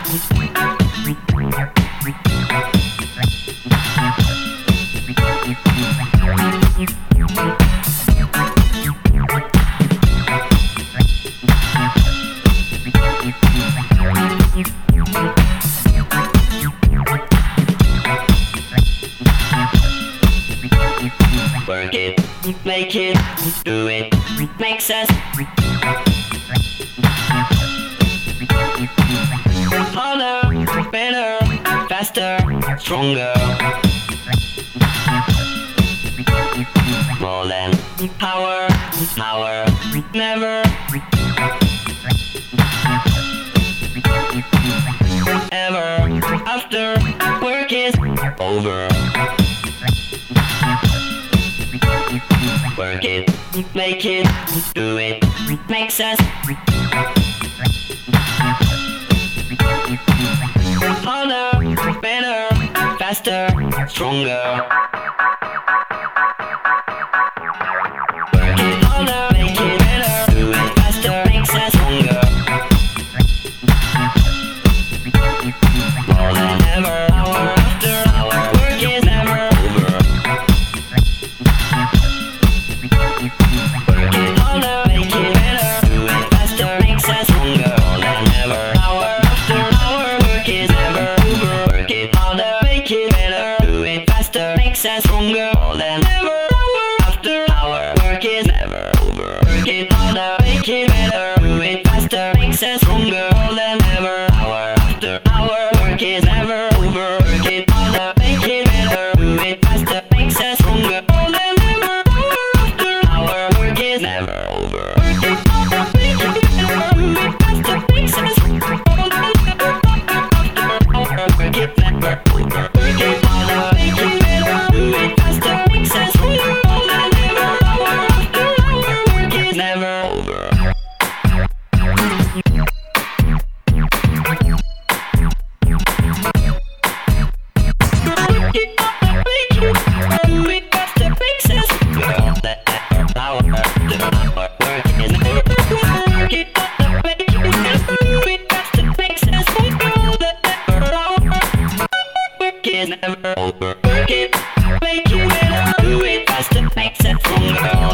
Work it, make it, do it, makes us harder, better, faster, stronger. More than power, never. Ever after work is over. Work it, make it, do it, makes us harder, better, faster, stronger. Work it harder, make it better, do it faster, makes us stronger. More than ever, hour after hour, work is never over. Work it harder, make it better, do it faster, makes us stronger. More than ever, hour after hour, work is never over. Work it harder, make it better, do it faster, makes us stronger. More than ever, hour after hour, work is never over. Work it harder, make it better, do it faster, makes us stronger. More than ever, hour after hour, work is never over. Work it harder, make it better, do it faster, makes us stronger. More than ever, hour after hour, work is never over. Work it harder, make it better, do it faster, makes us stronger. More than ever, hour after hour, work is never over. Work it harder, make it better, do it faster, makes us stronger. More than ever, hour after hour, work is never over. Never over. Work it, make it better, do it faster, makes it stronger.